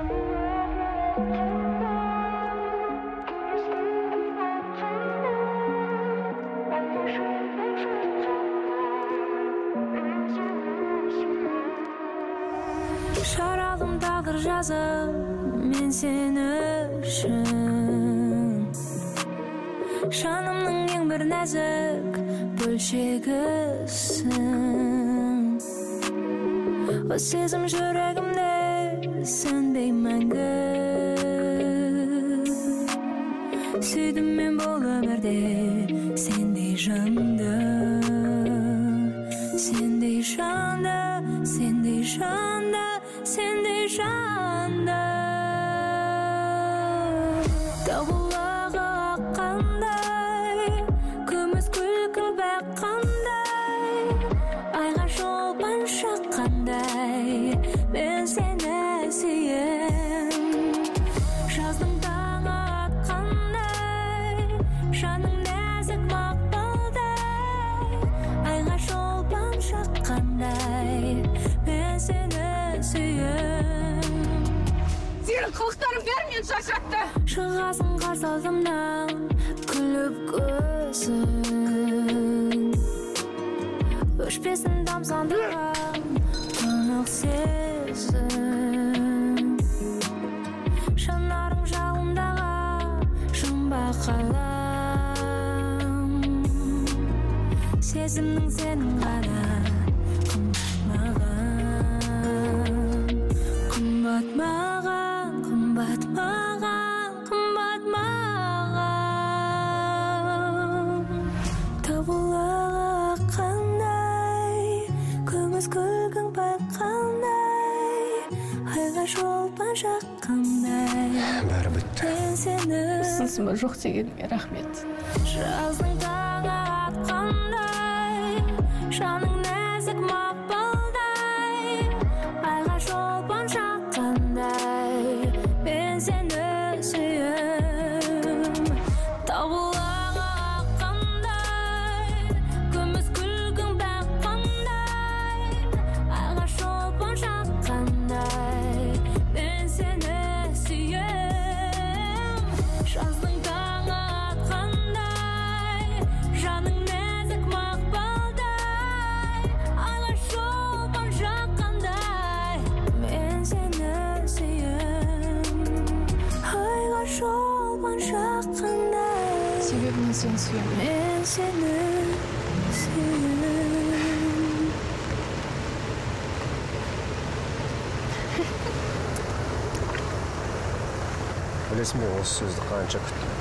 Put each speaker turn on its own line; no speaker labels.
Şaralım dağdır жазып мен сені үшін Жанымның ең бір нәзік бөлшегісің О сезім жүрегімде сөнбей мәңгі Сүйдім мен бұл өмірде сендей жанды Сендей жанды, сендей жанды Сендей жанды Дауылға аққандай Күміс күлкіл баққандай Айға шолпан шаққандай Мен сені сүйем Жаздың таңы атқандай Жаның нәзік мақпалдай Айға шолпан шаққандай Мен сені сүйем
Сенің қылықтарың бәрі мені шаршатты
Шығасың қарсы алдымнан күліп көзің Өшпесін тамсандырған тұнық сезім Жанарың жалындаған жұмбақ қалам Сезімнің сенің ғана қымбат маған Қымбат маған, қымбат маған Табылаға қандай Күміс күлгің байқандай Айға шолпан жаққандай
Бәрі бітті
Мен сені
Сынсыма жоқ дегеніңе рахмет
Жаздың таңы атқандай Жаның нәзік мақпалдай Айға шолпан жаққандай Мен сені сүйем Табылаға аққандай Күміс күлгің баққандай Айға шолпан жаққандай Мен сені сүйем Жаздың таңы атқандай Жаның нәзік мақпалдай Айға шолпан жаққандай Мен сені сүйем Айға шолпан жаққандай
Себебі мен сені сүйемін
Мен сені сүйем
Білесің бе осы сөзді қанша күттім